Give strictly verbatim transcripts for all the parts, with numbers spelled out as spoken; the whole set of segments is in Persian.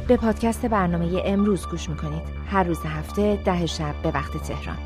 به پادکست برنامه امروز گوش میکنید. هر روز هفته ده شب به وقت تهران.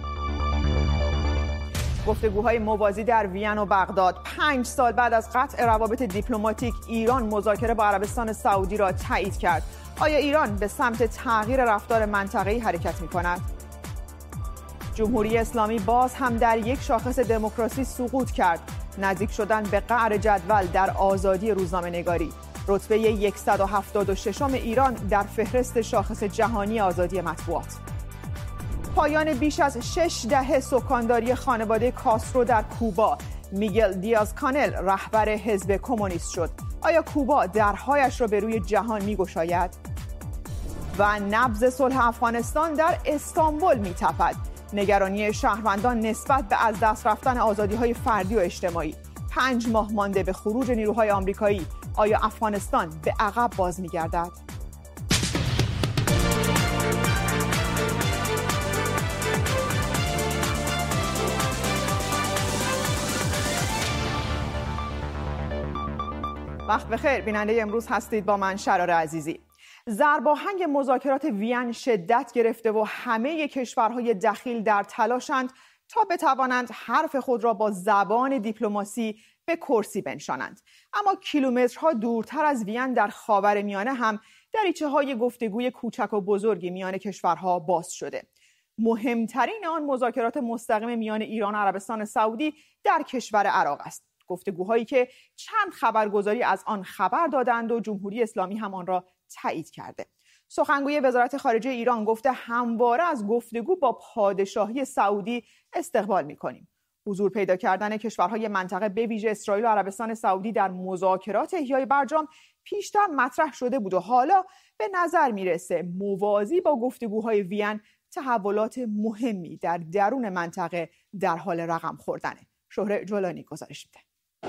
گفتگوهای موازی در وین و بغداد. پنج سال بعد از قطع روابط دیپلماتیک، ایران مذاکره با عربستان سعودی را تایید کرد. آیا ایران به سمت تغییر رفتار منطقه‌ای حرکت می‌کند؟ جمهوری اسلامی باز هم در یک شاخص دموکراسی سقوط کرد. نزدیک شدن به قعر جدول در آزادی روزنامه‌نگاری. رتبه صد و هفتاد و شش ایران در فهرست شاخص جهانی آزادی مطبوعات. پایان بیش از شش دهه سکانداری خانواده کاسترو در کوبا. میگل دیاز کانل رهبر حزب کمونیست شد. آیا کوبا درهایش را به روی جهان می‌گشاید؟ و نبض صلح افغانستان در استانبول می‌تپد. نگرانی شهروندان نسبت به از دست رفتن آزادی‌های فردی و اجتماعی. پنج ماه مانده به خروج نیروهای آمریکایی. آیا افغانستان به عقب باز می‌گردد؟ وقت بخیر، بیننده امروز هستید با من شرار عزیزی. ضرباهنگ مذاکرات وین شدت گرفته و همه کشورهای دخیل در تلاشند تا بتوانند حرف خود را با زبان دیپلماسی به کرسی بنشانند. اما کیلومترها دورتر از وین در خاورمیانه هم دریچه‌های گفتگوی کوچک و بزرگی میان کشورها باز شده. مهمترین آن مذاکرات مستقیم میان ایران و عربستان سعودی در کشور عراق است. گفتگوهایی که چند خبرگزاری از آن خبر دادند و جمهوری اسلامی هم آن را تایید کرده. سخنگوی وزارت خارجه ایران گفته همواره از گفتگو با پادشاهی سعودی استقبال می‌کنیم. حضور پیدا کردن کشورهای منطقه به ویژه اسرائیل و عربستان سعودی در مذاکرات احیای برجام پیشتر مطرح شده بود و حالا به نظر میرسه موازی با گفتگوهای وین تحولات مهمی در درون منطقه در حال رقم خوردنه. شهره جولانی گزارش میده.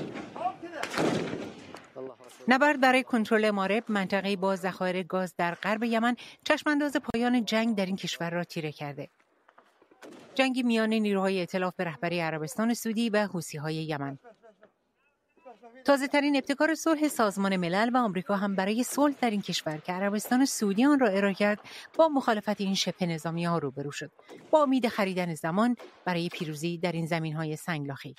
نبرد برای کنترل مارب، منطقه‌ای با ذخایر گاز در غرب یمن، چشمانداز پایان جنگ در این کشور را تیره کرده. جنگی میان نیروهای ائتلاف به رهبری عربستان سعودی و حوثی‌های یمن. تازه‌ترین ابتکار صلح سازمان ملل و آمریکا هم برای صلح در این کشور که عربستان سعودی آن را ارائه کرد، با مخالفت این شبه نظامی‌ها روبرو شد، با امید خریدن زمان برای پیروزی در این زمین‌های سنگلاخی.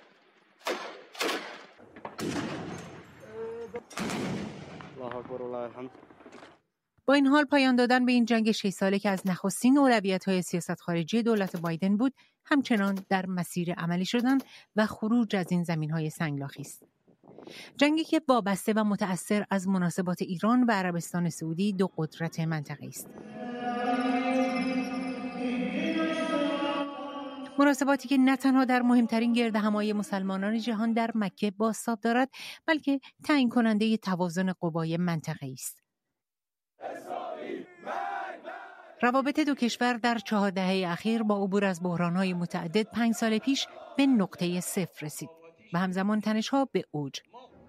با این حال پایان دادن به این جنگ شش ساله که از نخستین اولویت‌های سیاست خارجی دولت بایدن بود، همچنان در مسیر عملی شدن و خروج از این زمین‌های سنگلاخی است. جنگی که وابسته و متأثر از مناسبات ایران و عربستان سعودی، دو قدرت منطقه‌ای است. مناسباتی که نه تنها در مهمترین گردهمایی مسلمانان جهان در مکه بازتاب دارد، بلکه تعیین کننده توازن قوای منطقه‌ای است. روابط دو کشور در چهار دهه اخیر با عبور از بحران‌های متعدد پنج سال پیش به نقطه صفر رسید و همزمان تنش‌ها به اوج.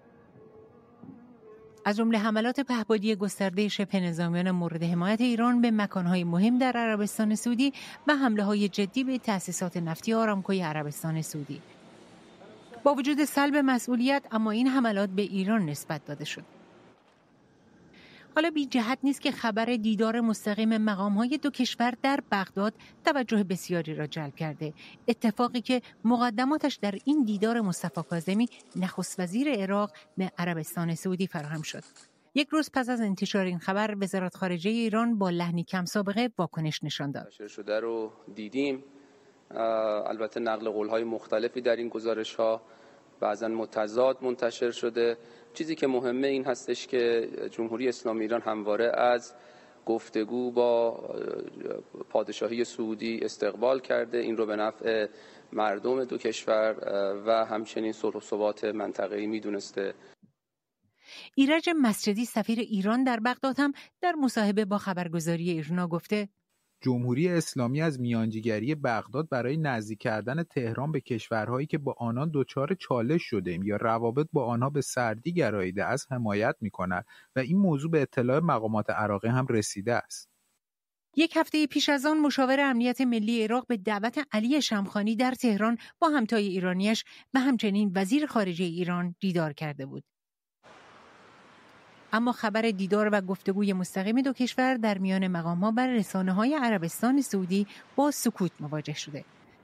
از جمله حملات پهپادی گسترده شبه نظامیان مورد حمایت ایران به مکان‌های مهم در عربستان سعودی و حمله‌های جدی به تأسیسات نفتی آرامکوی عربستان سعودی. با وجود سلب مسئولیت، اما این حملات به ایران نسبت داده شد. حالا بی جهت نیست که خبر دیدار مستقیم مقام‌های دو کشور در بغداد توجه بسیاری را جلب کرده. اتفاقی که مقدماتش در این دیدار مصطفی کاظمی نخست وزیر عراق به عربستان سعودی فراهم شد. یک روز پس از انتشار این خبر، وزارت خارجه ایران با لحنی کم سابقه واکنش نشان داد. منتشر شده رو دیدیم. البته نقل قول‌های مختلفی در این گزارش‌ها بعضاً متضاد منتشر شده. چیزی که مهمه این هستش که جمهوری اسلامی ایران همواره از گفتگو با پادشاهی سعودی استقبال کرده، این رو به نفع مردم دو کشور و همچنین صلح و ثبات منطقه‌ای می‌دونسته. ایرج مسجدی سفیر ایران در بغداد هم در مصاحبه با خبرگزاری ایرنا گفته جمهوری اسلامی از میانجیگری بغداد برای نزدیک کردن تهران به کشورهایی که با آنان دچار چالش شده‌ایم یا روابط با آنها به سردی گراییده است حمایت می‌کند و این موضوع به اطلاع مقامات عراقی هم رسیده است. یک هفته پیش از آن مشاور امنیت ملی عراق به دعوت علی شمخانی در تهران با همتای ایرانیش و همچنین وزیر خارجه ایران دیدار کرده بود. اما خبر دیدار و گفتگوی مستقیم دو کشور در میان مقام‌ها بر رسانه‌های عربستان سعودی با سکوت مواجه شده.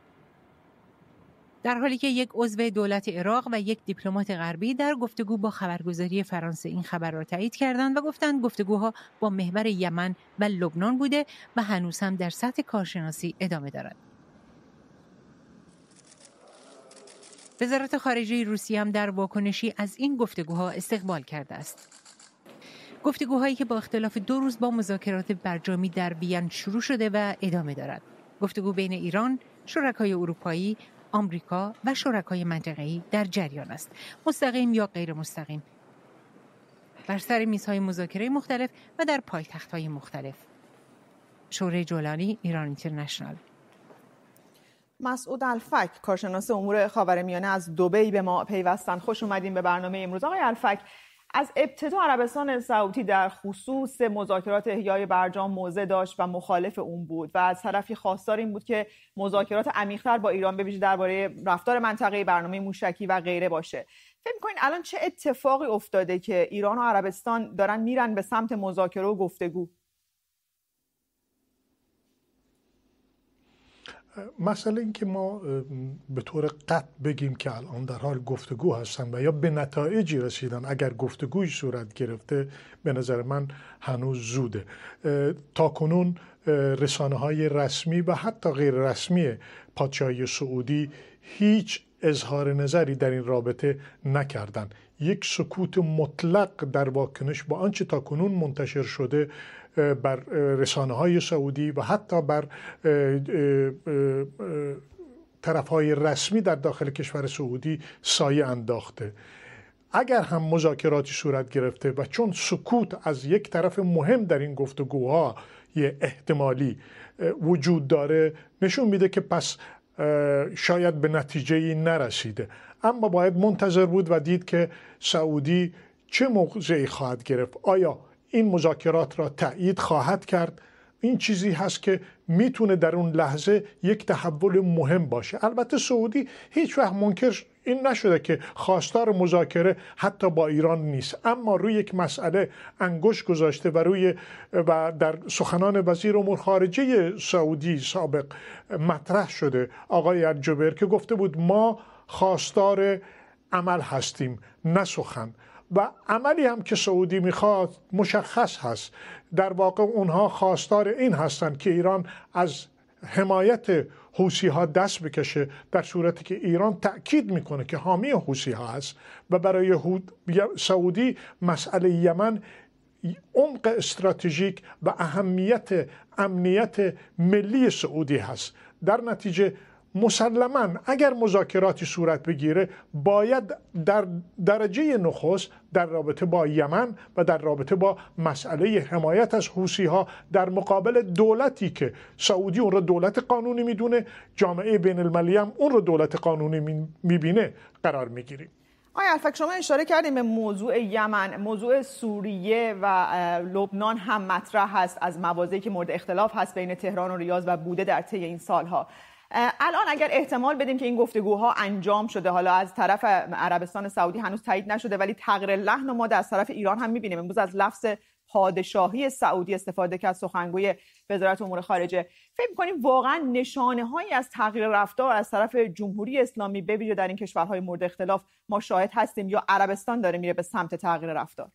در حالی که یک عضو دولت عراق و یک دیپلمات غربی در گفتگو با خبرگزاری فرانسه این خبر را تایید کردند و گفتند گفتگوها با محور یمن و لبنان بوده و هنوز هم در سطح کارشناسی ادامه دارد. وزارت خارجه روسیه هم در واکنشی از این گفتگوها استقبال کرده است. گفتگوهایی که با اختلاف دو روز با مذاکرات برجامی در وین شروع شده و ادامه دارد. گفتگو بین ایران، شرکای اروپایی، آمریکا و شرکای منطقه‌ای در جریان است، مستقیم یا غیر مستقیم، بر سر میزهای مذاکره مختلف و در پایتخت‌های مختلف. شورای جولانی، ایران اینترنشنال. مسعود الفک، کارشناس امور خاورمیانه از دبی به ما پیوستن. خوش اومدین به برنامه امروز. آقای الفک، از ابتدا عربستان سعودی در خصوص مذاکرات احیای برجام موضع داشت و مخالف اون بود و از طرفی خواستار این بود که مذاکرات عمیق‌تر با ایران به ویژه درباره رفتار منطقه‌ای، برنامه موشکی و غیره باشه. فکر می‌کنین الان چه اتفاقی افتاده که ایران و عربستان دارن میرن به سمت مذاکره و گفتگو؟ مسئله این که ما به طور قطع بگیم که الان در حال گفتگو هستن و یا به نتایجی رسیدن اگر گفتگوی صورت گرفته، به نظر من هنوز زوده. تا کنون رسانه های رسمی و حتی غیر رسمی پادشاهی سعودی هیچ اظهار نظری در این رابطه نکردن. یک سکوت مطلق در واکنش با آنچه تا کنون منتشر شده بر رسانه های سعودی و حتی بر طرف های رسمی در داخل کشور سعودی سایه انداخته. اگر هم مذاکراتی صورت گرفته و چون سکوت از یک طرف مهم در این گفتگوها یه احتمالی وجود داره، نشون میده که پس شاید به نتیجه‌ای نرسیده. اما باید منتظر بود و دید که سعودی چه موضعی خواهد گرفت. آیا این مذاکرات را تأیید خواهد کرد؟ این چیزی هست که میتونه در اون لحظه یک تحول مهم باشه. البته سعودی هیچ وقت منکر این نشده که خواستار مذاکره حتی با ایران نیست، اما روی یک مسئله انگشت گذاشته و روی و در سخنان وزیر امور خارجه سعودی سابق مطرح شده آقای الجبر که گفته بود ما خواستار عمل هستیم نه سخن، و عملی هم که سعودی میخواد مشخص هست. در واقع اونها خواستار این هستند که ایران از حمایت حوثی ها دست بکشه، در صورتی که ایران تأکید میکنه که حامی حوثی ها هست و برای سعودی مسئله یمن عمق استراتژیک و اهمیت امنیت ملی سعودی هست. در نتیجه مسلماً اگر مذاکراتی صورت بگیره باید در درجه نخست در رابطه با یمن و در رابطه با مسئله حمایت از حوثی ها در مقابل دولتی که سعودی اون رو دولت قانونی میدونه، جامعه بین المللی هم اون رو دولت قانونی میبینه قرار میگیریم. آقای الفک، شما اشاره کردیم به موضوع یمن، موضوع سوریه و لبنان هم مطرح هست از مواضعی که مورد اختلاف هست بین تهران و ریاض و بوده در طی این سالها. الان اگر احتمال بدیم که این گفتگوها انجام شده، حالا از طرف عربستان سعودی هنوز تایید نشده ولی تغییر لحن ما از طرف ایران هم می‌بینیم، امروز از لفظ پادشاهی سعودی استفاده کرد سخنگوی وزارت امور خارجه. فکر می‌کنیم واقعا نشانه‌هایی از تغییر رفتار از طرف جمهوری اسلامی به ویژه در این کشورهای مورد اختلاف ما شاهد هستیم یا عربستان داره میره به سمت تغییر رفتار؟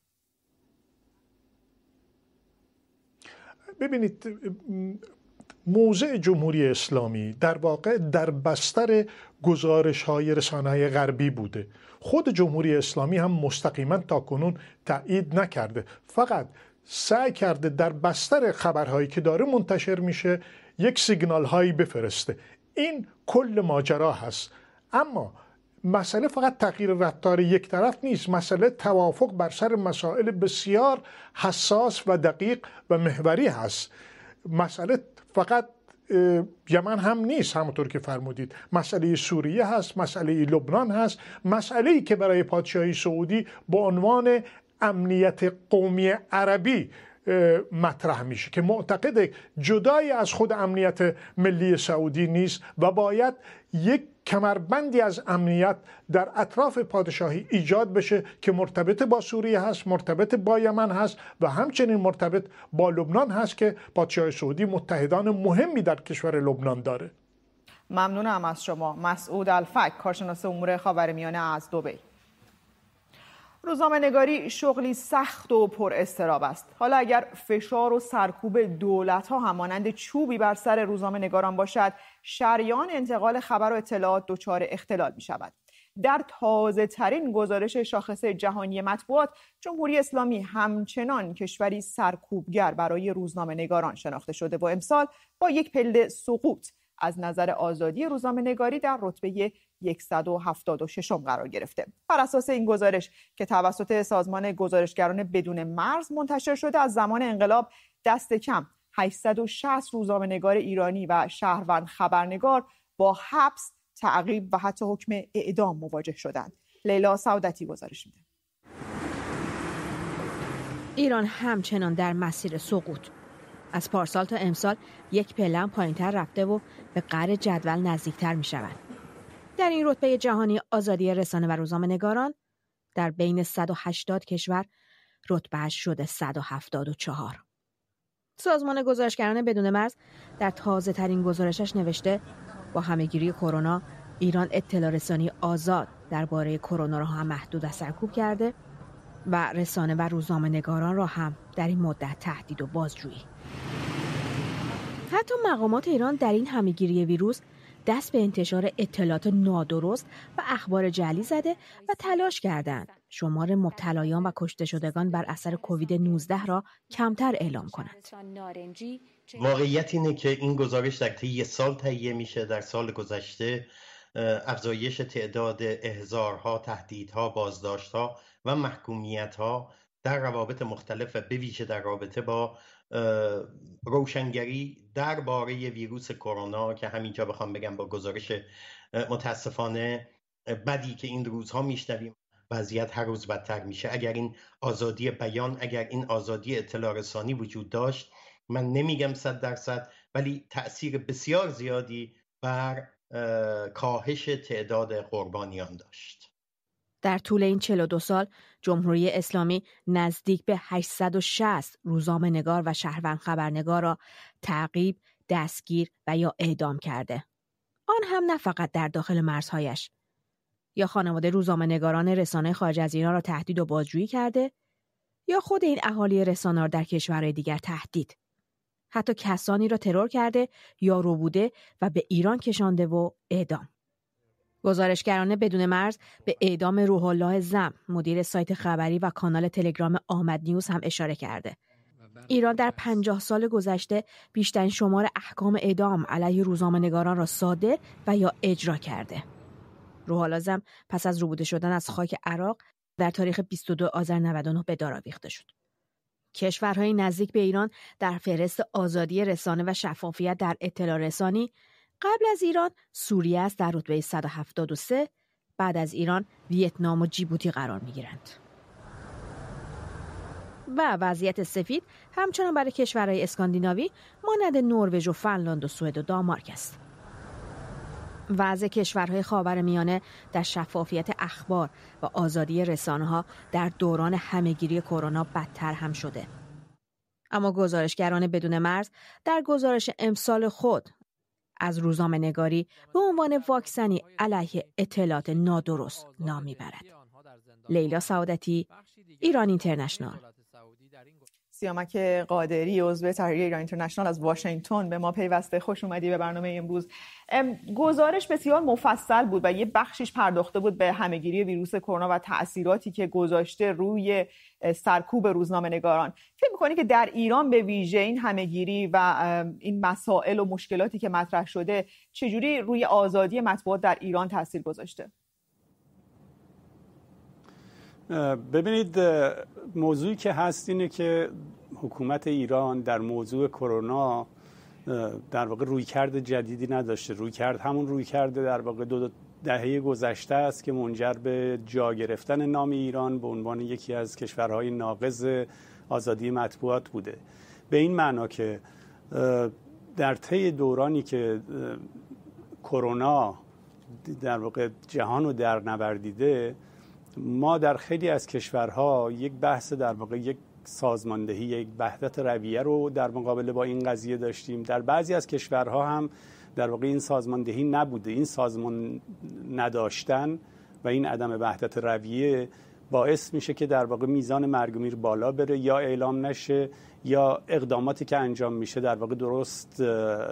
ببینید، موضع جمهوری اسلامی در واقع در بستر گزارش‌های رسانه‌های غربی بوده. خود جمهوری اسلامی هم مستقیما تاکنون تایید نکرده، فقط سعی کرده در بستر خبرهایی که داره منتشر میشه یک سیگنال هایی بفرسته. این کل ماجرا هست. اما مسئله فقط تغییر رفتار یک طرف نیست، مسئله توافق بر سر مسائل بسیار حساس و دقیق و محوری هست. مسئله فقط یمن هم نیست، همونطور که فرمودید، مسئله سوریه هست، مسئله لبنان هست، مسئله‌ای که برای پادشاهی سعودی با عنوان امنیت قومی عربی مطرح میشه که معتقد جدای از خود امنیت ملی سعودی نیست و باید یک کمربندی از امنیت در اطراف پادشاهی ایجاد بشه که مرتبط با سوریه هست، مرتبط با یمن هست و همچنین مرتبط با لبنان هست که پادشاه سعودی متحدان مهمی در کشور لبنان داره. ممنونم از شما مسعود الفک، کارشناس امور خاورمیانه از دبی. روزنامه‌نگاری شغلی سخت و پر اضطراب است. حالا اگر فشار و سرکوب دولت‌ها همانند چوبی بر سر روزنامه‌نگاران باشد، شریان انتقال خبر و اطلاعات دچار اختلال می‌شود. در تازه‌ترین گزارش شاخص جهانی مطبوعات، جمهوری اسلامی همچنان کشوری سرکوبگر برای روزنامه‌نگاران شناخته شده و امسال با یک پله سقوط از نظر آزادی روزنامه‌نگاری در رتبه صد و هفتاد و شش قرار گرفته. بر اساس این گزارش که توسط سازمان گزارشگران بدون مرز منتشر شده، از زمان انقلاب دست کم هشتصد و شصت روزنامه‌نگار ایرانی و شهروند خبرنگار با حبس، تعقیب و حتی حکم اعدام مواجه شدند. لیلا سعادتی گزارش میده. ایران همچنان در مسیر سقوط. از پارسال تا امسال یک پله پایین‌تر رفته و به قعر جدول نزدیکتر می‌شوند. در این رتبه جهانی آزادی رسانه و روزنامه‌نگاران در بین صد و هشتاد کشور رتبه‌اش شده صد و هفتاد و چهار. سازمان گزارشگران بدون مرز در تازه‌ترین گزارشش نوشته با همه‌گیری کرونا ایران اطلاع رسانی آزاد درباره کرونا را هم محدود و سرکوب کرده و رسانه و روزنامه‌نگاران را هم در این مدت تهدید و بازجویی. حتی مقامات ایران در این همه‌گیری ویروس دست به انتشار اطلاعات نادرست و اخبار جعلی زده و تلاش کردند شمار مبتلایان و کشته شدگان بر اثر کووید نوزده را کمتر اعلام کنند. واقعیت اینه که این گزارش در طی یک سال تهیه میشه. در سال گذشته افزایش تعداد احضارها، تهدیدها، بازداشتها و محکومیتها در روابط مختلف و به ویژه در رابطه با روشنگری درباره ویروس کرونا که همینجا بخوام بگم با گزارش متاسفانه بدی که این روزها میشنویم، وضعیت هر روز بدتر میشه. اگر این آزادی بیان، اگر این آزادی اطلاع رسانی وجود داشت، من نمیگم صد درصد، ولی تأثیر بسیار زیادی بر کاهش تعداد قربانیان داشت. در طول این چهل و دو سال جمهوری اسلامی نزدیک به هشتصد و شصت روزنامه‌نگار و شهروند خبرنگار را تعقیب، دستگیر و یا اعدام کرده. آن هم نه فقط در داخل مرزهایش. یا خانواده روزنامه‌نگاران رسانه خارج از ایران را تهدید و بازجویی کرده، یا خود این اهالی رسانه را در کشورهای دیگر تهدید. حتی کسانی را ترور کرده یا ربوده و به ایران کشانده و اعدام. گزارشگران بدون مرز به اعدام روح الله زم، مدیر سایت خبری و کانال تلگرام آمد نیوز هم اشاره کرده. ایران در پنجاه سال گذشته بیشترین شمار احکام اعدام علیه روزنامه‌نگاران را صادر و یا اجرا کرده. روح الله زم پس از ربوده شدن از خاک عراق در تاریخ بیست و دو آذر نود و نه به دار آویخته شد. کشورهای نزدیک به ایران در فهرست آزادی رسانه و شفافیت در اطلاع رسانی قبل از ایران سوریه است در رتبه صد و هفتاد و سه، بعد از ایران ویتنام و جیبوتی قرار می‌گیرند. و وضعیت سفید همچنان برای کشورهای اسکاندیناوی مانند نروژ و فنلاند و سوئد و دانمارک است. وضع کشورهای خاورمیانه در شفافیت اخبار و آزادی رسانه‌ها در دوران همه‌گیری کرونا بدتر هم شده. اما گزارشگران بدون مرز در گزارش امسال خود از روزنامه‌نگاری به عنوان واکسنی علیه اطلاعات نادرست نام میبرد. لیلا سعادتی، ایران اینترنشنال. سیامک قادری عضو تحریریه ایران اینترنشنال از واشنگتن به ما پیوسته. خوش اومدی به برنامه امروز. گزارش بسیار مفصل بود و یه بخشش پرداخته بود به همه‌گیری ویروس کرونا و تأثیراتی که گذاشته روی سرکوب روزنامه‌نگاران. فکر می‌کنی که در ایران به ویژه این همه‌گیری و این مسائل و مشکلاتی که مطرح شده چجوری روی آزادی مطبوعات در ایران تاثیر گذاشته؟ ببینید، موضوعی که هست اینه که حکومت ایران در موضوع کرونا در واقع رویکرد جدیدی نداشته. رویکرد همون رویکرد در واقع دو دهه گذشته است که منجر به جا گرفتن نام ایران به عنوان یکی از کشورهای ناقض آزادی مطبوعات بوده. به این معنا که در طی دورانی که کرونا در واقع جهان رو در نوردیده، ما در خیلی از کشورها یک بحث در واقع یک سازماندهی، یک وحدت رویه رو در مقابله با این قضیه داشتیم. در بعضی از کشورها هم در واقع این سازماندهی نبوده. این سازمان نداشتن و این عدم وحدت رویه باعث میشه که در واقع میزان مرگ و میر بالا بره، یا اعلام نشه، یا اقداماتی که انجام میشه در واقع درست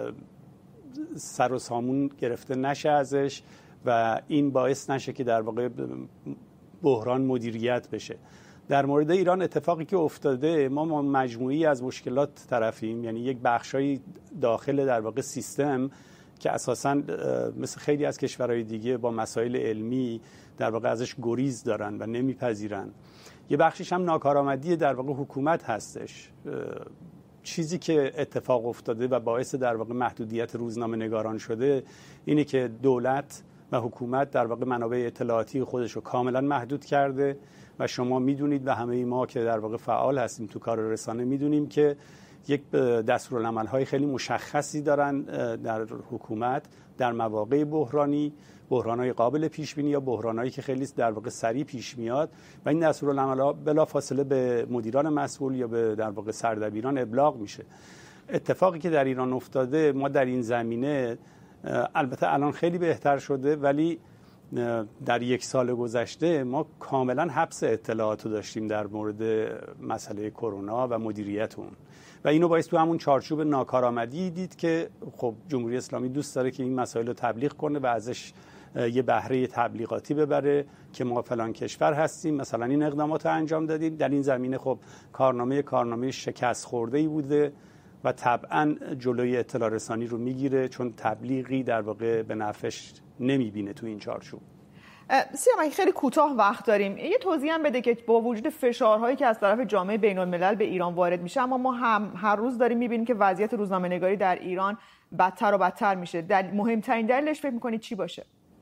سر و سامون گرفته نشه ازش و این باعث نشه که در واقع بحران مدیریت بشه. در مورد ایران اتفاقی که افتاده، ما مجموعی از مشکلات طرفیم، یعنی یک بخشای داخل در واقع سیستم که اساساً مثل خیلی از کشورهای دیگه با مسائل علمی در واقع ازش گریز دارن و نمیپذیرن. یه بخشش هم ناکارآمدی در واقع حکومت هستش. چیزی که اتفاق افتاده و باعث در واقع محدودیت روزنامه نگاران شده اینه که دولت و حکومت در واقع منابع اطلاعاتی خودش رو کاملا محدود کرده و شما میدونید و همه ما که در واقع فعال هستیم تو کار رسانه میدونیم که یک دستورالعمل‌های خیلی مشخصی دارن در حکومت در مواقع بحرانی، بحران‌های قابل پیش بینی یا بحران‌هایی که خیلی در واقع سریع پیش میاد و این دستورالعمل‌ها بلافاصله به مدیران مسئول یا به در واقع سردبیران ابلاغ میشه. اتفاقی که در ایران افتاده، ما در این زمینه البته الان خیلی بهتر شده، ولی در یک سال گذشته ما کاملا حبس اطلاعات رو داشتیم در مورد مسئله کرونا و مدیریت اون و اینو باعث تو همون چارچوب ناکارآمدی دید که خب جمهوری اسلامی دوست داره که این مسائل رو تبلیغ کنه و ازش یه بهره تبلیغاتی ببره که ما فلان کشور هستیم، مثلا این اقدامات رو انجام دادیم. در این زمینه خب کارنامه کارنامه شکست خورده‌ای بوده و طبعا جلوی اطلاع رسانی رو میگیره، چون تبلیغی در واقع به نفعش نمیبینه تو این چارچوب. سیامک خیلی کوتاه وقت داریم، یه توضیح هم بده که با وجود فشارهایی که از طرف جامعه بین الملل به ایران وارد میشه، اما ما هم هر روز داریم میبینیم که وضعیت روزنامه‌نگاری در ایران بدتر و بدتر میشه. در مهمترین دلیلش فکر میکنید چی باشه؟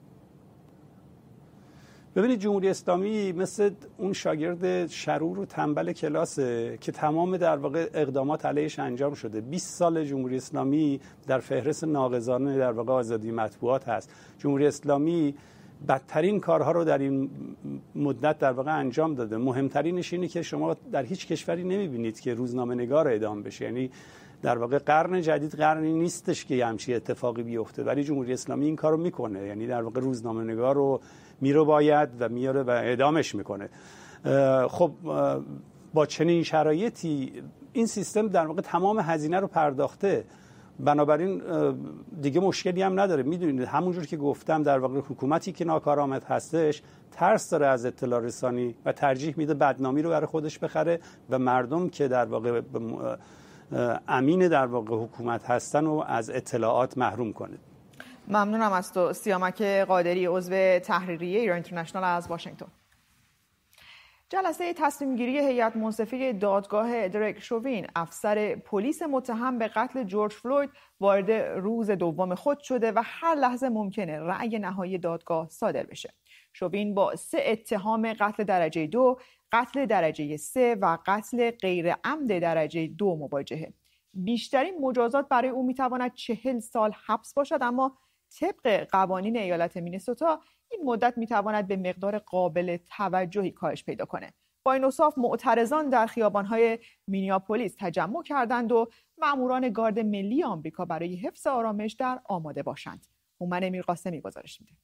ببینید جمهوری اسلامی مثل اون شاگرد شرور و تنبل کلاسه که تمام در واقع اقدامات علیهش انجام شده. بیست سال جمهوری اسلامی در فهرست ناقضانه در واقع آزادی مطبوعات هست. جمهوری اسلامی بدترین کارها رو در این مدت در واقع انجام داده. مهمترینش اینه که شما در هیچ کشوری نمیبینید که روزنامه نگار اعدام بشه. یعنی در واقع قرن جدید قرنی نیستش که همچین اتفاقی بیفته، ولی جمهوری اسلامی این کارو میکنه. یعنی در واقع روزنامه نگار رو میره باید و میاره و اعدامش میکنه. خب با چنین شرایطی این سیستم در واقع تمام هزینه رو پرداخته، بنابراین دیگه مشکلی هم نداره. میدونید همونجور که گفتم در واقع حکومتی که ناکارآمد هستش ترس داره از اطلاع رسانی و ترجیح میده بدنامی رو برای خودش بخره و مردم که در واقع امین در واقع حکومت هستن و از اطلاعات محروم کنه. ممنونم از تو سیامک قادری، عضو تحریریه ایران اینترنشنال از واشنگتن. جلسه تصمیم گیری هیئت منصفه دادگاه درک شوین، افسر پلیس متهم به قتل جورج فلوید، وارد روز دوم خود شده و هر لحظه ممکنه رأی نهایی دادگاه صادر بشه. شوین با سه اتهام قتل درجه دو، قتل درجه سه و قتل غیر عمد درجه دو مواجهه. بیشترین مجازات برای او میتواند چهل سال حبس باشد، اما طبق قوانین ایالت مینسوتا این مدت میتواند به مقدار قابل توجهی کاهش پیدا کنه. با این اوصاف معترضان در خیابان‌های مینیاپولیس تجمع کردند و ماموران گارد ملی آمریکا برای حفظ آرامش در آماده باشند. هومن میرقاسمی گزارش میده.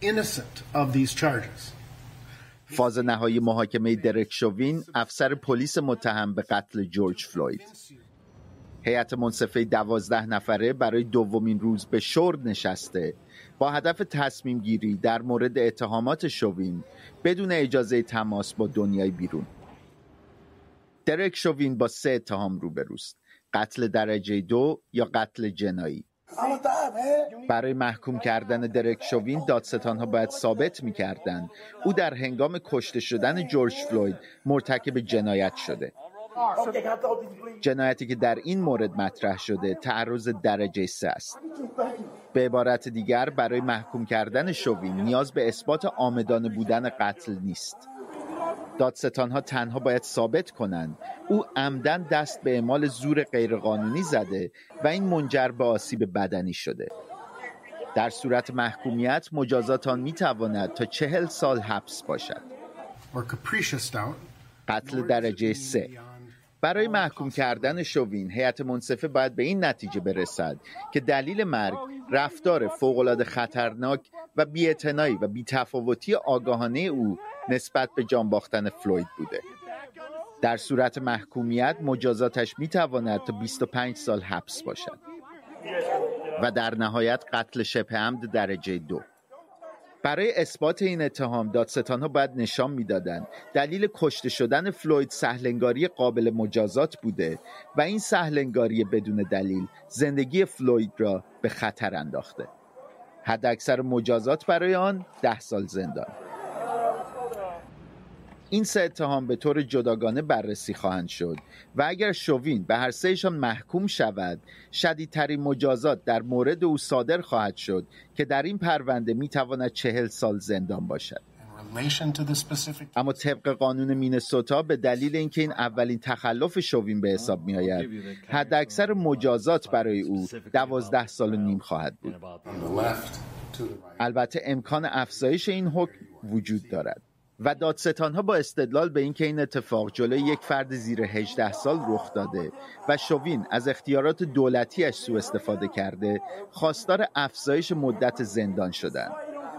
فاز نهایی محاکمه درک شوین، افسر پلیس متهم به قتل جورج فلوید. هیئت منصفه دوازده نفره برای دومین روز به شورد نشسته با هدف تصمیم گیری در مورد اتهامات شوین بدون اجازه تماس با دنیای بیرون. درک شوین با سه اتهام روبروست: قتل درجه دو یا قتل جنایی. برای محکوم کردن درک شوین دادستان‌ها باید ثابت می‌کردند او در هنگام کشته شدن جورج فلوید مرتکب جنایت شده. جنایتی که در این مورد مطرح شده تعرض درجه سه است. به عبارت دیگر برای محکوم کردن شوین نیاز به اثبات عامدانه بودن قتل نیست. دادستان‌ها تنها باید ثابت کنند او عمدن دست به اعمال زور غیرقانونی زده و این منجر به آسیب بدنی شده. در صورت محکومیت مجازات آن میتواند تا چهل سال حبس باشد. قتل درجه سه. برای محکوم کردن شوین، هیئت منصفه باید به این نتیجه برسد که دلیل مرگ رفتار فوق‌العاده خطرناک و بی‌اعتنایی و بی‌تفاوتی آگاهانه او نسبت به جان باختن فلوید بوده. در صورت محکومیت مجازاتش میتواند تا بیست و پنج سال حبس باشد و در نهایت قتل شبه عمد درجه دو. برای اثبات این اتهام دادستان‌ها باید نشان می‌دادند دلیل کشته شدن فلوید سهل‌انگاری قابل مجازات بوده و این سهل‌انگاری بدون دلیل زندگی فلوید را به خطر انداخته. حداکثر مجازات برای آن ده سال زندان. این سه اتهام به طور جداگانه بررسی خواهند شد و اگر شوین به هر سه‌شان محکوم شود، شدیدترین مجازات در مورد او صادر خواهد شد که در این پرونده میتواند چهل سال زندان باشد. اما طبق قانون مینسوتا به دلیل اینکه این اولین تخلف شوین به حساب می آید، حداکثر مجازات برای او دوازده سال و نیم خواهد بود. البته امکان افزایش این حکم وجود دارد و دادستان‌ها با استدلال به اینکه این اتفاق جلوی یک فرد زیر هجده سال رخ داده و شوین از اختیارات دولتیش سوء استفاده کرده، خواستار افزایش مدت زندان شدند.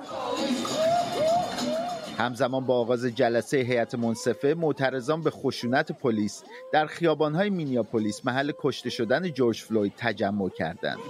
همزمان با آغاز جلسه هیئت منصفه، معترضان به خشونت پلیس در خیابان‌های مینیاپولیس محل کشته شدن جورج فلوید تجمع کردند.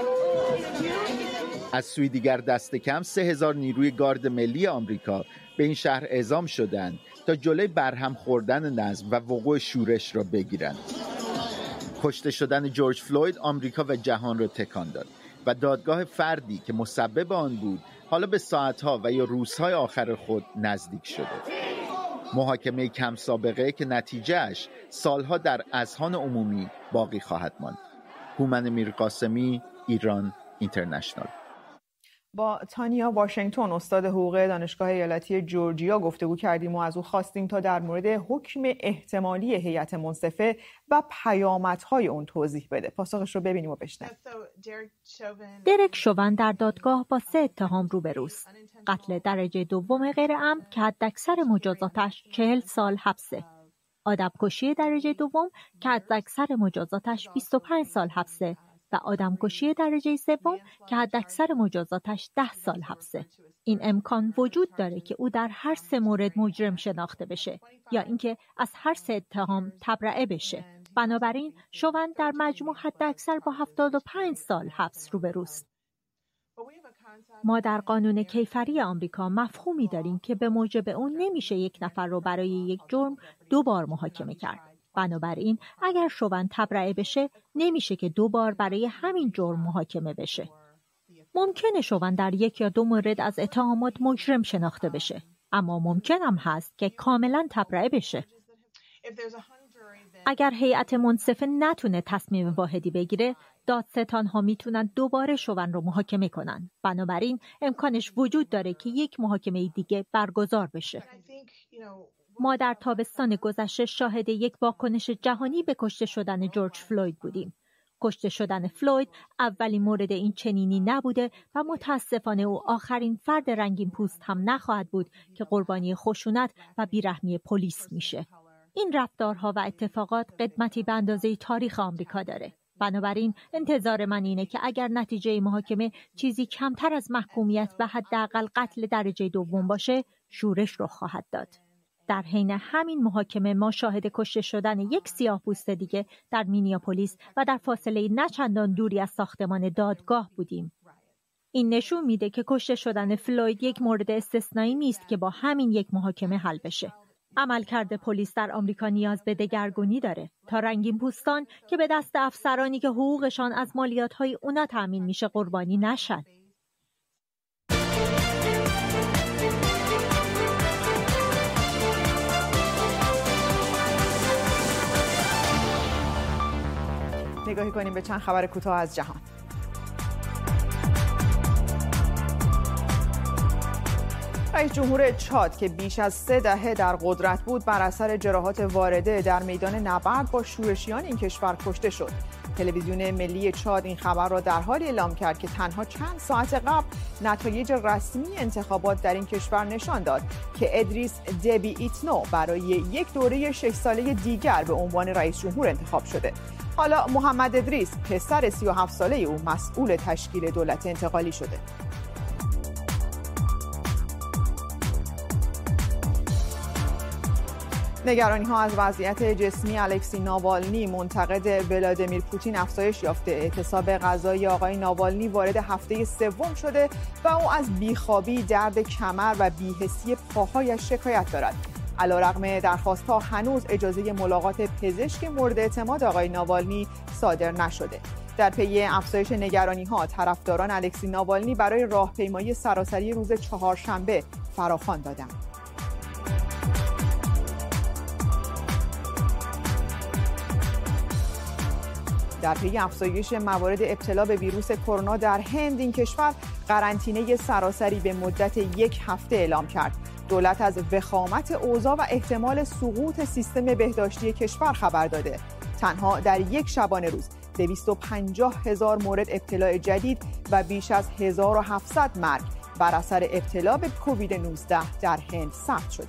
از سوی دیگر دست کم سه هزار نیروی گارد ملی آمریکا به این شهر اعزام شدند تا جلوی برهم خوردن نظم و وقوع شورش را بگیرند. کشته شدن جورج فلوید آمریکا و جهان را تکان داد و دادگاه فردی که مسبب آن بود حالا به ساعتها و یا روزهای آخر خود نزدیک شده. محاکمه کم سابقه که نتیجهش سالها در اذهان عمومی باقی خواهد ماند. هومن میرقاسمی، ایران اینترنشنال. با تانیا واشنگتن، استاد حقوق دانشگاه ایالتی جورجیا گفتگو کردیم و از او خواستیم تا در مورد حکم احتمالی هیئت منصفه و پیامدهای اون توضیح بده. پاسخش رو ببینیم و بشنویم. درک شوون در دادگاه با سه اتهام روبروست. قتل درجه دوم غیر عمد که حداکثر مجازاتش چهل سال حبسه. آدمکشی درجه دوم که حداکثر مجازاتش بیست و پنج سال حبسه و آدمکشی درجه سوم که حداکثر مجازاتش ده سال حبسه. این امکان وجود داره که او در هر سه مورد مجرم شناخته بشه یا اینکه از هر سه اتهام تبرئه بشه. بنابراین شوون در مجموع حداکثر با هفتاد و پنج سال حبس روبروست. ما در قانون کیفری آمریکا مفهومی داریم که به موجب اون نمیشه یک نفر رو برای یک جرم دو بار محاکمه کرد. بنابراین اگر شوون تبرئه بشه نمیشه که دو بار برای همین جرم محاکمه بشه. ممکنه شوون در یک یا دو مورد از اتهامات مجرم شناخته بشه، اما ممکن هم هست که کاملا تبرئه بشه. اگر هیئت منصفه نتونه تصمیم واحدی بگیره، دادستان‌ها میتونن دوباره شوون رو محاکمه کنن. بنابراین امکانش وجود داره که یک محاکمه دیگه برگزار بشه. ما در تابستان گذشته شاهد یک واکنش جهانی به کشته شدن جورج فلوید بودیم. کشته شدن فلوید اولین مورد این چنینی نبوده و متاسفانه او آخرین فرد رنگین پوست هم نخواهد بود که قربانی خشونت و بیرحمی پلیس میشه. این رفتارها و اتفاقات قدمتی به اندازه تاریخ آمریکا داره. بنابراین انتظار من اینه که اگر نتیجه محاکمه چیزی کمتر از محکومیت و حداقل قتل درجه دوم باشه، شورش رخ خواهد داد. در حین همین محاکمه ما شاهد کشته شدن یک سیاه‌پوست دیگه در مینیاپولیس و در فاصله نچندان دوری از ساختمان دادگاه بودیم. این نشون میده که کشته شدن فلوید یک مورد استثنایی نیست که با همین یک محاکمه حل بشه. عملکرد پلیس در آمریکا نیاز به دگرگونی داره تا رنگین پوستان که به دست افسرانی که حقوقشان از مالیات‌های اونا تامین میشه قربانی نشن. نگاهی کنیم به چند خبر کوتاه از جهان. رئیس جمهور چاد که بیش از سه دهه در قدرت بود بر اثر جراحات وارده در میدان نبرد با شورشیان این کشور کشته شد. تلویزیون ملی چاد این خبر را در حالی اعلام کرد که تنها چند ساعت قبل نتایج رسمی انتخابات در این کشور نشان داد که ادریس دبی ایتنو برای یک دوره شش ساله دیگر به عنوان رئیس جمهور انتخاب شده. حالا محمد ادریس پسر سی و هفت ساله او مسئول تشکیل دولت انتقالی شده. نگرانی ها از وضعیت جسمی الکسی ناوالنی منتقد ولادیمیر پوتین افزایش یافته. اعتصاب غذایی آقای ناوالنی وارد هفته سوم شده و او از بیخوابی، درد کمر و بی‌حسی پاهایش شکایت دارد. علیرغم درخواست‌ها هنوز اجازه ملاقات پزشک مورد اعتماد آقای ناوالنی صادر نشده. در پی افزایش نگرانی‌ها، طرفداران الکسی ناوالنی برای راهپیمایی سراسری روز چهارشنبه فراخوان دادند. در پی افزایش موارد ابتلا به ویروس کرونا در هند، این کشور قرنطینه سراسری به مدت یک هفته اعلام کرد. دولت از وخامت اوضاع و احتمال سقوط سیستم بهداشتی کشور خبر داده. تنها در یک شبانه روز دویست و پنجاه هزار مورد ابتلا جدید و بیش از هزار و هفتصد مرگ بر اثر ابتلا به کووید نوزده در هند ثبت شده.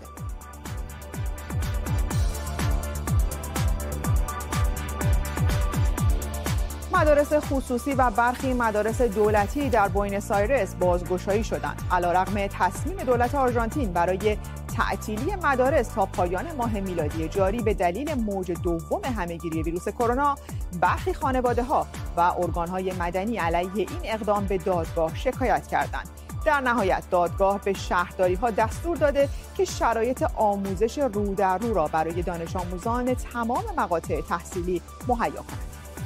مدارس خصوصی و برخی مدارس دولتی در بوئنوس آیرس بازگشایی شدند. علیرغم تصمیم دولت آرژانتین برای تعطیلی مدارس تا پایان ماه میلادی جاری به دلیل موج دوم همهگیری ویروس کرونا، برخی خانواده‌ها و ارگان‌های مدنی علیه این اقدام به دادگاه شکایت کردند. در نهایت دادگاه به شهرداری‌ها دستور داده که شرایط آموزش رو در رو را برای دانش آموزان تمام مقاطع تحصیلی مهیا کنند.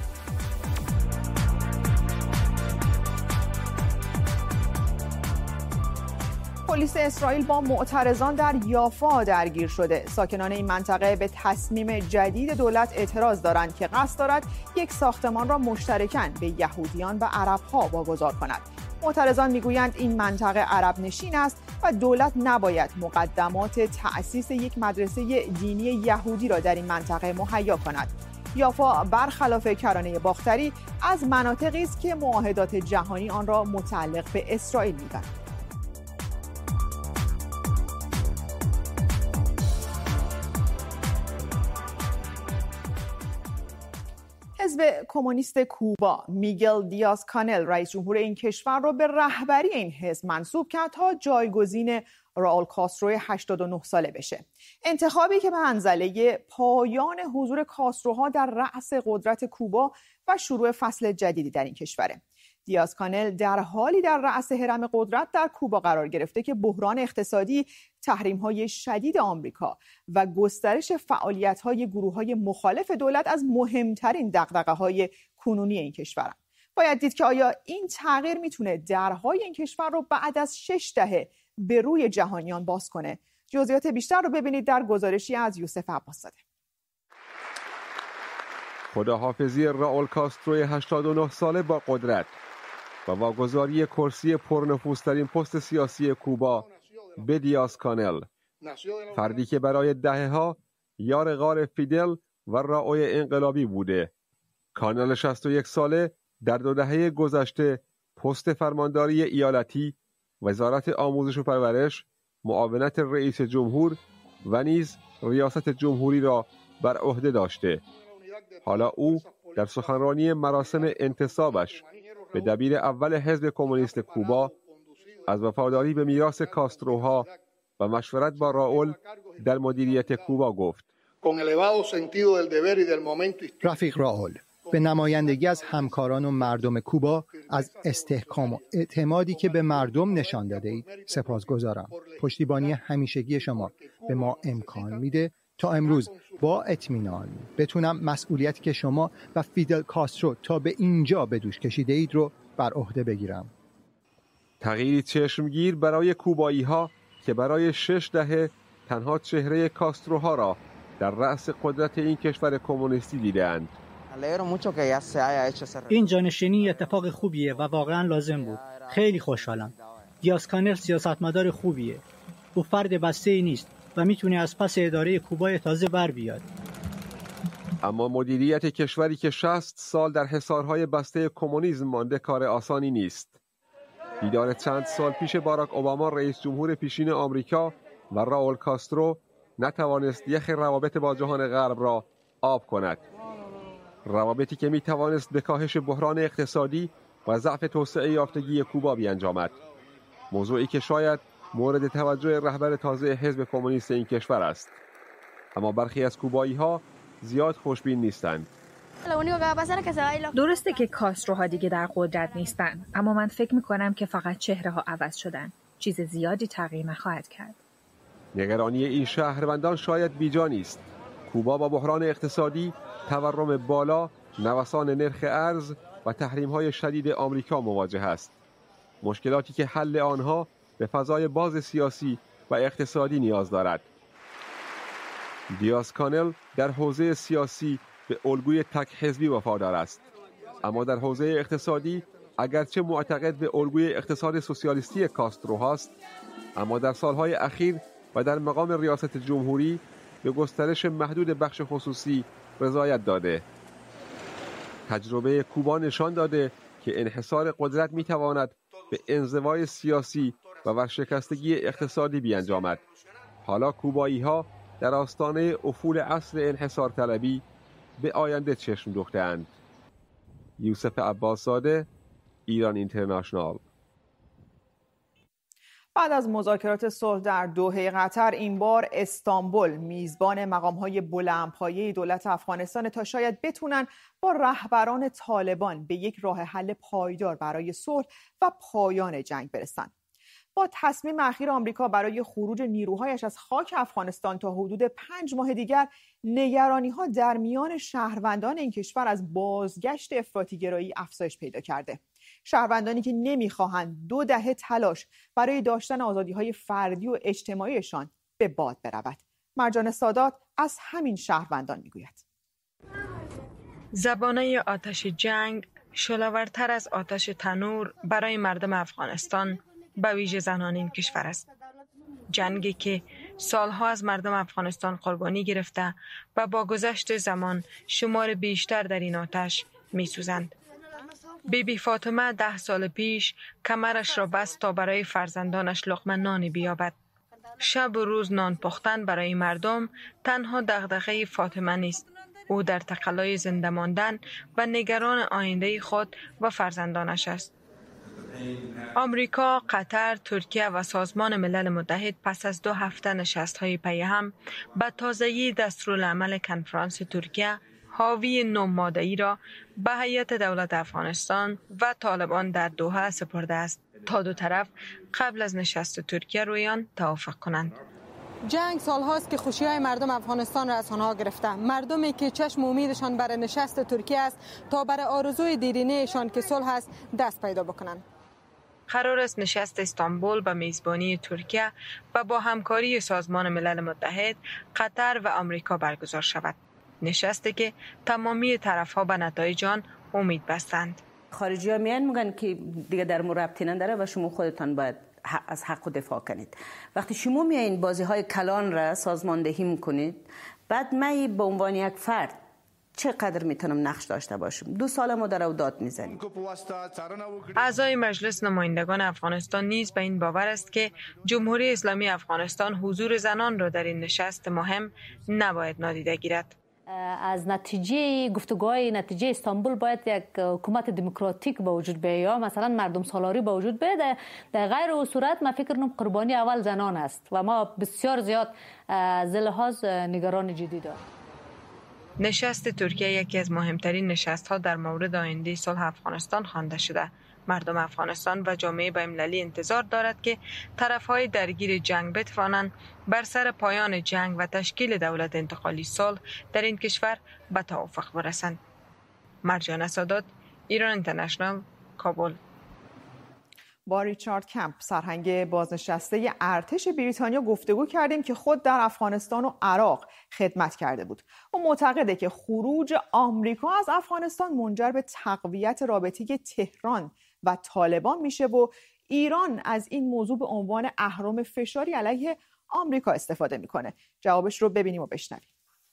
پلیس اسرائیل با معترضان در یافا درگیر شده. ساکنان این منطقه به تصمیم جدید دولت اعتراض دارند که قصد دارد یک ساختمان را مشترکاً به یهودیان و عرب‌ها واگذار کند. معترضان میگویند این منطقه عرب نشین است و دولت نباید مقدمات تأسیس یک مدرسه دینی یهودی را در این منطقه مهیا کند. یافا برخلاف کرانه باختری از مناطقی است که معاهدات جهانی آن را متعلق به اسرائیل می‌داند. حزب کمونیست کوبا میگل دیاز کانل رئیس جمهور این کشور را به رهبری این حزب منصوب کرد تا جایگزین راول کاسترو هشتاد و نه ساله بشه. انتخابی که به منزله پایان حضور کاستروها در رأس قدرت کوبا و شروع فصل جدیدی در این کشوره. دیاز کانل در حالی در رأس هرم قدرت در کوبا قرار گرفته که بحران اقتصادی، تحریم‌های شدید آمریکا و گسترش فعالیت‌های گروه‌های مخالف دولت از مهمترین دغدغه‌های کنونی این کشورند. باید دید که آیا این تغییر میتونه درهای این کشور رو بعد از شش دهه به روی جهانیان باز کنه. جزئیات بیشتر رو ببینید در گزارشی از یوسف عباس‌زاده. خداحافظی راول کاسترو هشتاد و نه ساله با قدرت و واگذاری کرسی پرنفوذترین پست سیاسی کوبا به دیاز کانل، فردی که برای دهه‌ها یار غار فیدل و راول انقلابی بوده. کانل شصت و یک ساله در دو دهه گذشته پست فرمانداری ایالتی، وزارت آموزش و پرورش، معاونت رئیس جمهور و نیز ریاست جمهوری را بر عهده داشته. حالا او در سخنرانی مراسم انتصابش به دبیر اول حزب کمونیست کوبا از وفاداری به میراث کاستروها و مشورت با راول در مدیریت کوبا گفت. رفیق راول، به نمایندگی از همکاران و مردم کوبا از استحکام و اعتمادی که به مردم نشان داده اید سپاسگزارم. پشتیبانی همیشگی شما به ما امکان میده تا امروز با اطمینان بتونم مسئولیتی که شما و فیدل کاسترو تا به اینجا به دوش کشیده اید رو بر عهده بگیرم. تغییری چشمگیر برای کوبایی ها که برای شش دهه تنها چهره کاستروها را در رأس قدرت این کشور کمونیستی دیدند. این جانشینی اتفاق خوبیه و واقعا لازم بود. خیلی خوشحالم. دیاز کانل سیاستمدار خوبیه. او فرد بسته نیست و میتونه از پس اداره کوبای تازه بر بیاد. اما مدیریت کشوری که شصت سال در حصارهای بسته کمونیسم مانده کار آسانی نیست. دیدار چند سال پیش باراک اوباما رئیس جمهور پیشین آمریکا و راول کاسترو نتوانست یخ روابط با جهان غرب را آب کند. روابطی که می توانست به کاهش بحران اقتصادی و ضعف توسعه یافتگی کوبا بیانجامد. موضوعی که شاید مورد توجه رهبر تازه حزب کمونیست این کشور است. اما برخی از کوبایی ها زیاد خوشبین نیستند. درسته که کاستروها دیگه در قدرت نیستن، اما من فکر میکنم که فقط چهره ها عوض شدن. چیز زیادی تغییر نخواهد کرد. نگرانی این شهروندان شاید بیجا نیست. کوبا با بحران اقتصادی، تورم بالا، نوسان نرخ ارز و تحریم‌های شدید آمریکا مواجه است. مشکلاتی که حل آنها به فضای باز سیاسی و اقتصادی نیاز دارد. دیاز کانل در حوزه سیاسی به الگوی تک حزبی وفادار است، اما در حوزه اقتصادی اگرچه معتقد به الگوی اقتصاد سوسیالیستی کاسترو هست، اما در سالهای اخیر و در مقام ریاست جمهوری به گسترش محدود بخش خصوصی رضایت داده. تجربه کوبا نشان داده که انحصار قدرت میتواند به انزوای سیاسی و ورشکستگی اقتصادی بیانجامد. حالا کوبایی ها در آستانه افول عصر انحصار طلبی به آینده چشم دوخته‌اند. یوسف عباس‌زاده، ایران اینترنشنال. بعد از مذاکرات صلح در دوحه قطر، این بار استانبول میزبان مقام‌های بلندپایه دولت افغانستان تا شاید بتونن با رهبران طالبان به یک راه حل پایدار برای صلح و پایان جنگ برسن. با تصمیم اخیر آمریکا برای خروج نیروهایش از خاک افغانستان تا حدود پنج ماه دیگر، نگرانی‌ها در میان شهروندان این کشور از بازگشت افراطی‌گرایی افزایش پیدا کرده. شهروندانی که نمی‌خواهند دو دهه تلاش برای داشتن آزادی‌های فردی و اجتماعیشان به باد برود. مرجان سادات از همین شهروندان می‌گوید. زبانه آتش جنگ شعله‌ورتر از آتش تنور برای مردم افغانستان، به ویژه زنان این کشور است. جنگی که سالها از مردم افغانستان قربانی گرفته و با گذشت زمان شمار بیشتر در این آتش می سوزند. بی بی فاطمه ده سال پیش کمرش را بست تا برای فرزندانش لقمه نانی بیابد. شب و روز نان پختن برای مردم تنها دغدغه فاطمه نیست. او در تقلای زنده ماندن و نگران آینده خود و فرزندانش است. آمریکا، قطر، ترکیه و سازمان ملل متحد پس از دو هفته نشست‌های پی هم به تازگی دستورالعمل کنفرانس ترکیه حاوی نه ماده‌ای را به هیئت دولت افغانستان و طالبان در دوحه سپرده است تا دو طرف قبل از نشست ترکیه روی آن توافق کنند. جنگ سالهاست که خوشی‌های مردم افغانستان را از آنها گرفته. مردمی که چشم امیدشان برای نشست ترکیه است تا برای آرزوی دیرینه‌شان که صلح است دست پیدا بکنند. قرار است نشست استانبول به میزبانی ترکیه و با همکاری سازمان ملل متحد، قطر و آمریکا برگزار شود. نشستی که تمامی طرف‌ها به نتایج آن امید بستند. خارجی‌ها میان میگن که دیگه در مو ربطی نداره و شما خودتان باید از حق دفاع کنید. وقتی شما میایین بازی‌های کلان را سازماندهی میکنید، بعد من به عنوان یک فرد چقدر میتونم نقش داشته باشم؟ دو سال ما در او داد میزنیم. اعضای مجلس نمایندگان افغانستان نیز به این باور است که جمهوری اسلامی افغانستان حضور زنان را در این نشست مهم نباید نادیده گیرد. از نتیجه گفتگوهای نتیجه استانبول باید یک حکومت دموکراتیک به وجود بیاید، مثلا مردم سالاری به وجود بیاید. در غیر او صورت من فکر کنم قربانی اول زنان است و ما بسیار زیاد از لحاظ نگران جدی داریم. نشست ترکیه یکی از مهمترین نشست‌ها در مورد آینده صلح افغانستان خوانده شده. مردم افغانستان و جامعه بین‌المللی انتظار دارد که طرف‌های درگیر جنگ بتوانند بر سر پایان جنگ و تشکیل دولت انتقالی صلح در این کشور به توافق برسند. مرجان سادات، ایران اینترنشنال، کابل. با ریچارد کمپ، سرهنگ بازنشسته ارتش بریتانیا گفتگو کردیم که خود در افغانستان و عراق خدمت کرده بود. او معتقده که خروج آمریکا از افغانستان منجر به تقویت رابطه تهران و طالبان میشه و ایران از این موضوع به عنوان اهرم فشاری علیه آمریکا استفاده میکنه؟ جوابش رو ببینیم و بشنویم.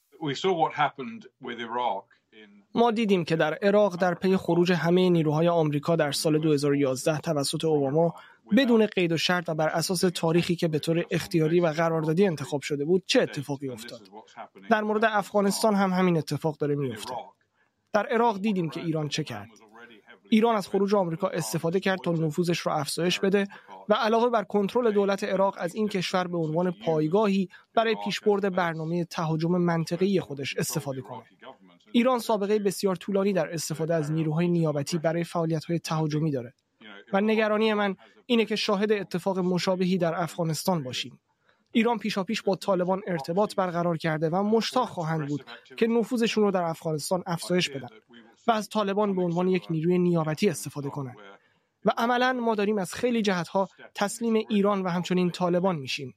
ما دیدیم که در عراق در پی خروج همه نیروهای آمریکا در سال دو هزار و یازده توسط اوباما بدون قید و شرط و بر اساس تاریخی که به طور اختیاری و قراردادی انتخاب شده بود چه اتفاقی افتاد. در مورد افغانستان هم همین اتفاق داره میفته. در عراق دیدیم که ایران چه کرد. ایران از خروج آمریکا استفاده کرد تا نفوذش را افزایش بده و علاوه بر کنترل دولت عراق از این کشور به عنوان پایگاهی برای پیشبرد برنامه تهاجم منطقه‌ای خودش استفاده کنه. ایران سابقه بسیار طولانی در استفاده از نیروهای نیابتی برای فعالیت‌های تهاجمی داره و نگرانی من اینه که شاهد اتفاق مشابهی در افغانستان باشیم. ایران پیشاپیش با طالبان ارتباط برقرار کرده و مشتاق خواهند بود که نفوذشون رو در افغانستان افزایش بدن و از طالبان به عنوان یک نیروی نیابتی استفاده کنند. و عملاً ما داریم از خیلی جهت‌ها تسلیم ایران و همچنین طالبان میشیم.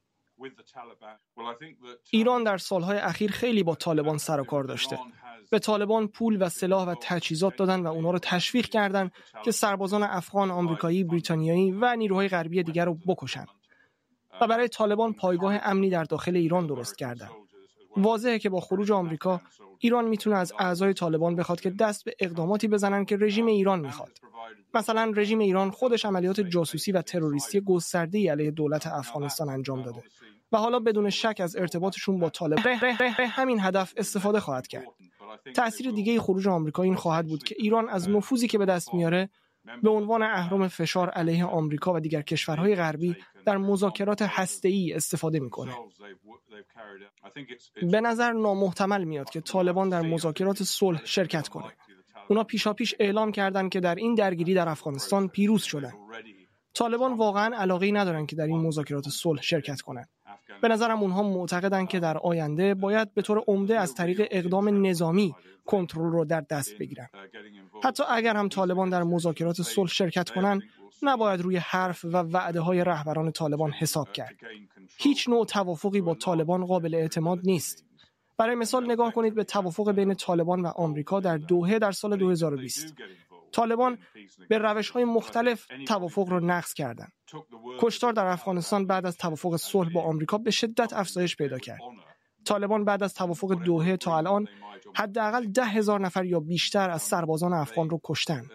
ایران در سالهای اخیر خیلی با طالبان سر و کار داشته. به طالبان پول و سلاح و تجهیزات دادن و اونا رو تشویق کردن که سربازان افغان، آمریکایی، بریتانیایی و نیروهای غربی دیگر رو بکشن. و برای طالبان پایگاه امنی در داخل ایران درست کردن. واضحه که با خروج آمریکا ایران میتونه از اعضای طالبان بخواد که دست به اقداماتی بزنن که رژیم ایران میخواد. مثلا رژیم ایران خودش عملیات جاسوسی و تروریستی گسترده‌ای علیه دولت افغانستان انجام داده و حالا بدون شک از ارتباطشون با طالبان همین هدف استفاده خواهد کرد. تأثیر دیگه خروج آمریکا این خواهد بود که ایران از نفوذی که به دست میاره به عنوان اهرم فشار علیه آمریکا و دیگر کشورهای غربی در مذاکرات هسته‌ای استفاده میکنه. به نظر نامحتمل میاد که طالبان در مذاکرات صلح شرکت کنه. اونا پیشاپیش اعلام کردن که در این درگیری در افغانستان پیروز شدن. طالبان واقعا علاقه‌ای ندارن که در این مذاکرات صلح شرکت کنن. به نظرم اونها معتقدن که در آینده باید به طور عمده از طریق اقدام نظامی کنترل رو در دست بگیرن. حتی اگر هم طالبان در مذاکرات صلح شرکت کنن، نباید روی حرف و وعده‌های رهبران طالبان حساب کرد. هیچ نوع توافقی با طالبان قابل اعتماد نیست. برای مثال نگاه کنید به توافق بین طالبان و آمریکا در دوحه در سال دو هزار و بیست. طالبان به روش‌های مختلف توافق را نقض کردند. کشتار در افغانستان بعد از توافق صلح با آمریکا به شدت افزایش پیدا کرد. طالبان بعد از توافق دوحه تا الان حداقل ده هزار نفر یا بیشتر از سربازان افغان را کشتند.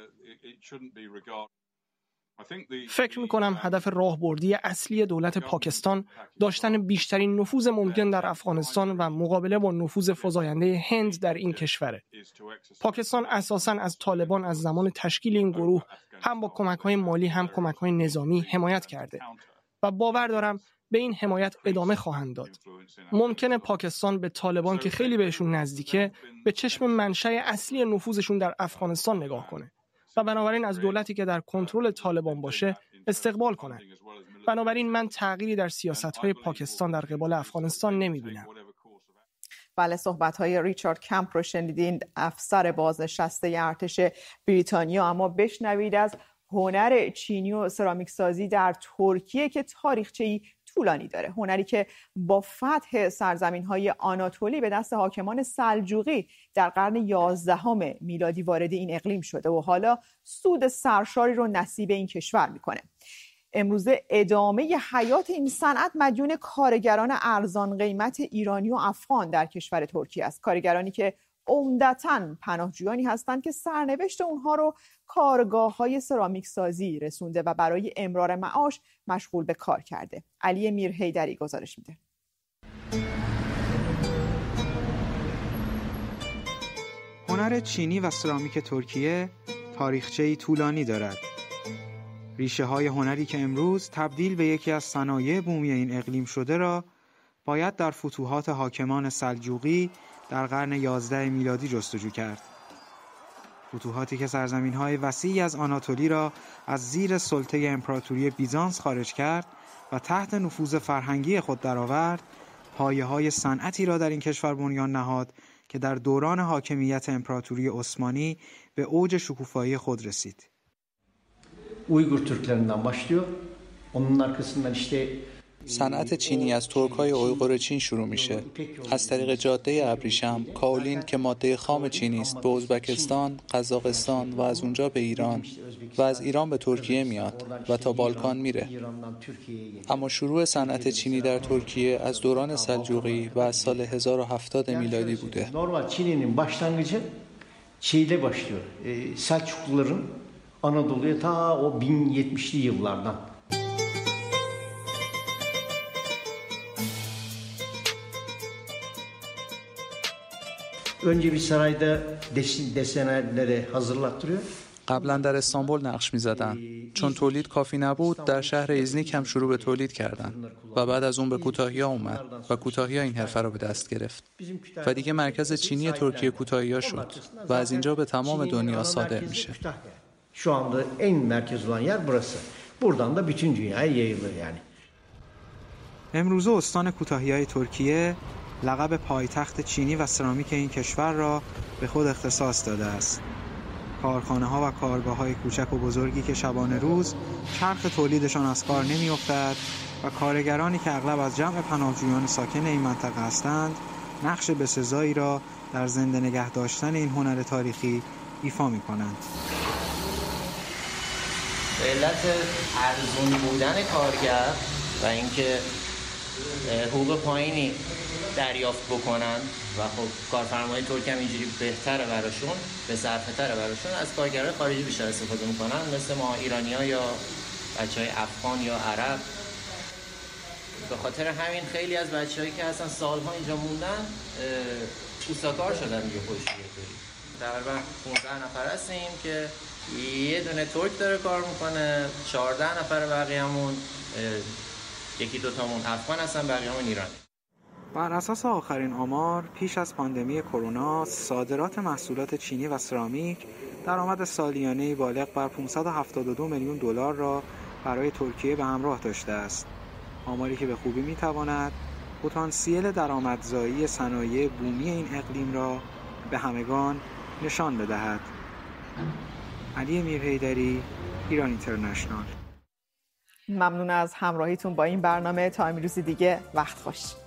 فکر می‌کنم هدف راهبردی اصلی دولت پاکستان داشتن بیشترین نفوذ ممکن در افغانستان و مقابله با نفوذ فزاینده هند در این کشوره. پاکستان اساساً از طالبان از زمان تشکیل این گروه هم با کمک‌های مالی هم کمک‌های نظامی حمایت کرده و باور دارم به این حمایت ادامه خواهند داد. ممکنه پاکستان به طالبان که خیلی بهشون نزدیکه به چشم منشأ اصلی نفوذشون در افغانستان نگاه کنه و بنابراین از دولتی که در کنترل طالبان باشه استقبال کنند. بنابراین من تغییری در سیاست‌های پاکستان در قبال افغانستان نمی‌بینم. بله، صحبت‌های ریچارد کمپ رو شنیدین، افسر بازنشسته ارتش بریتانیا. اما بشنوید از هنر چینی و سرامیک سازی در ترکیه که تاریخچه‌ای طولانی داره. هنری که با فتح سرزمین‌های آناتولی به دست حاکمان سلجوقی در قرن یازدهم میلادی وارد این اقلیم شده و حالا سود سرشاری رو نصیب این کشور میکنه. امروزه ادامه حیات این صنعت مدیون کارگران ارزان قیمت ایرانی و افغان در کشور ترکیه است. کارگرانی که عمدتاً پناهجویانی هستند که سرنوشت اونها رو کارگاه‌های سرامیک سازی رسونده و برای امرار معاش مشغول به کار کرده. علی میرحیدری گزارش میده. هنر چینی و سرامیک ترکیه تاریخچه‌ای طولانی دارد. ریشه‌های هنری که امروز تبدیل به یکی از صنایع بومی این اقلیم شده را باید در فتوحات حاکمان سلجوقی در قرن یازده میلادی جستجو کرد. فتوحاتی که سرزمین‌های وسیعی از آناتولی را از زیر سلطه امپراتوری بیزانس خارج کرد و تحت نفوذ فرهنگی خود درآورد، پایه‌های صنعتی را در این کشور بنیان نهاد که در دوران حاکمیت امپراتوری عثمانی به اوج شکوفایی خود رسید. Uygur Türklerinden başlıyor. Onun arkasından işte صنعت چینی از ترک‌های اویغور چین شروع میشه. از طریق جاده ابریشم، کائولین که ماده خام چینی است، به ازبکستان، قزاقستان و از اونجا به ایران و از ایران به ترکیه میاد و تا بالکان میره. اما شروع صنعت چینی در ترکیه از دوران سلجوقی و از سال هزار و هفتاد میلادی بوده. Normal Çin'in başlangıcı Çiğ'de başlıyor. Selçukluların Anadolu'ya ta o bin yetmişli yıllardan. Önce bir sarayda desenelere hazırlattırıyor. قبلا در استانبول نقش می زدن. چون تولید کافی نبود در شهر ایزنیک هم شروع به تولید کردن و بعد از اون به کوتاهی‌ها اومد و کوتاهی‌ها این حرفه رو به دست گرفت و دیگه مرکز چینی ترکیه کوتاهی‌ها شد و از اینجا به تمام دنیا صادر میشه. Şu anda en merkez olan yer burası. Buradan da bütün dünyaya yayılır yani. امروزه استان کوتاهی‌های ترکیه لقب پایتخت چینی و سرامیک این کشور را به خود اختصاص داده است. کارخانه‌ها و کارگاه‌های کوچک و بزرگی که شبانه روز چرخ تولیدشان از کار نمی‌افتد و کارگرانی که اغلب از جمع پناهجویان ساکن این منطقه هستند، نقش بسزایی را در زنده نگه داشتن این هنر تاریخی ایفا می‌کنند. به علت ارزون بودن کارگر و اینکه حقوق پایینی دریافت بکنن و خب کارفرمای ترک هم اینجوری بهتره براشون، به صرفه تره براشون، از کارگرای خارجی بیشتر استفاده میکنن، مثل ما ایرانی‌ها یا بچهای افغان یا عرب. به خاطر همین خیلی از بچه‌هایی که هستن سالها اینجا موندن اوساکار شدن دیگه خودشون. تقریبا پانزده نفر هستیم که یه دونه ترک داره کار میکنه، چهارده نفر بقیه‌مون یکی دو تامون افغان هستن، بقیه‌مون ایرانی. بر اساس آخرین آمار پیش از پاندمی کرونا، صادرات محصولات چینی و سرامیک درآمد سالیانه‌ای بالغ بر پانصد و هفتاد و دو میلیون دلار را برای ترکیه به همراه داشته است. آماری که به خوبی می‌تواند پتانسیل درآمدزایی صنایع بومی این اقلیم را به همگان نشان بدهد. علی میرحیدری، ایران اینترنشنال. ممنون از همراهیتون با این برنامه. تا امروز دیگه وقت خوش.